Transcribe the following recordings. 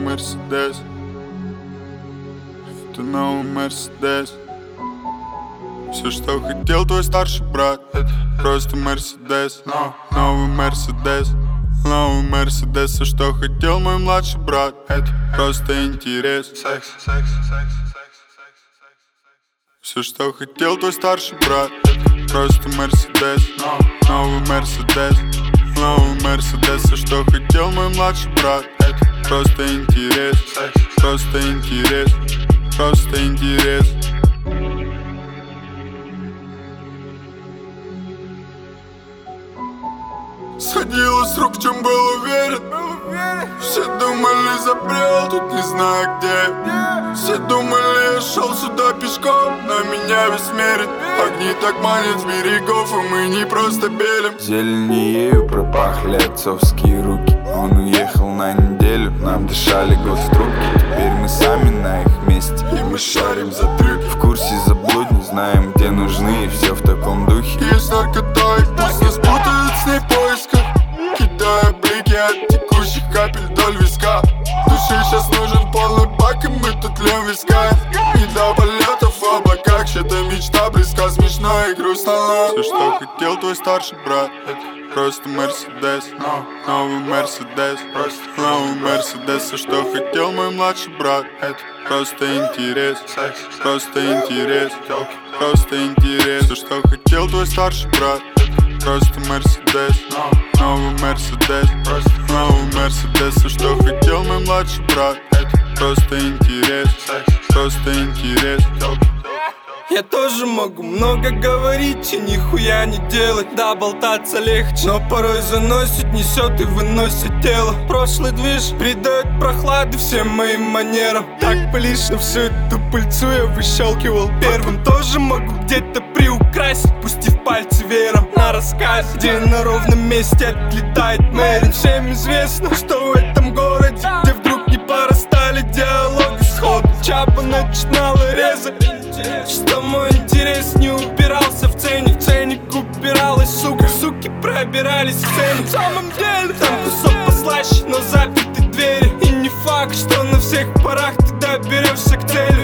Мерседес. Это новый Мерседес. Все, что хотел твой старший брат, это просто Мерседес. Новый Мерседес. Новый Мерседес. Все, что хотел мой младший брат, это просто интерес. Все, что хотел твой старший брат, это просто Мерседес. Новый Мерседес. Новый Мерседес. Все, что хотел мой младший брат, это просто интерес. Просто интерес. Просто интерес. Сходило с рук, в чем был уверен. Все думали, забрел, тут не знаю где. Все думали, я шел сюда пешком, но меня весь мерит. Огни так манят с берегов, и мы не просто белим. Зеленью пропахли отцовские руки. Он уехал на неделю, нам дышали год в трубке. Теперь мы сами на их месте, и мы шарим за трюки. В курсе заблудни, знаем, где нужны, и все в таком духе. Есть наркотой, пусть нас путают с ней в поисках. Кидая блики от текущих капель вдоль виска. Душе сейчас нужен полный бак, и мы тут льем виска. Не до полетов в облаках, чья-то мечта близка, смешно и грустно. Все, что хотел твой старший брат, это просто Мерседес. Новый Мерседес. Новый Мерседес. Все, что хотел мой младший брат, это просто интерес. Просто интерес. Просто интерес. Все, что хотел твой старший брат, это просто Мерседес. Новый Мерседес. Новый Мерседес. Все, что хотел мой младший брат, это просто интерес. Просто интерес. Я тоже могу много говорить и нихуя не делать. Да, болтаться легче, но порой заносит, несет и выносит тело. Прошлый движ придает прохлады всем моим манерам. Так лично всю эту пыльцу я выщелкивал первым. Тоже могу где-то приукрасить, пустив пальцы веером на рассказ, где на ровном месте отлетает Мэрин. Всем известно, что в этом городе, где вдруг не порастали диалоги сходу, Чапа начинала резать, что мой интерес не упирался в ценник упиралась, сука. Суки пробирались в цену. В самом деле там кусок послаще, но заперты двери. И не факт, что на всех парах ты доберешься к цели.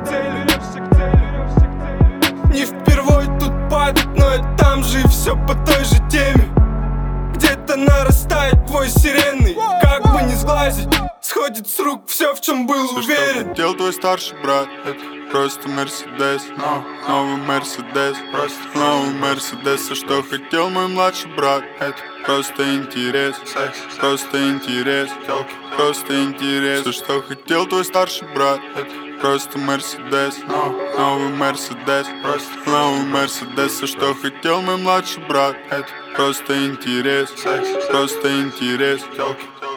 Не впервой тут падать, но и там же и все по той же теме. Где-то нарастает твой сиренный, как бы не сглазить, сходит с рук все, в чем был уверен. Что хотел твой старший брат, это просто Мерседес. Новый Мерседес. Новый Мерседес. Все, что хотел мой младший брат, это просто интерес. Просто интерес. Просто интерес. Все, что хотел твой старший брат, это просто Мерседес. Новый Мерседес. Новый Мерседес. Все, что хотел мой младший брат, это просто интерес. Просто интерес.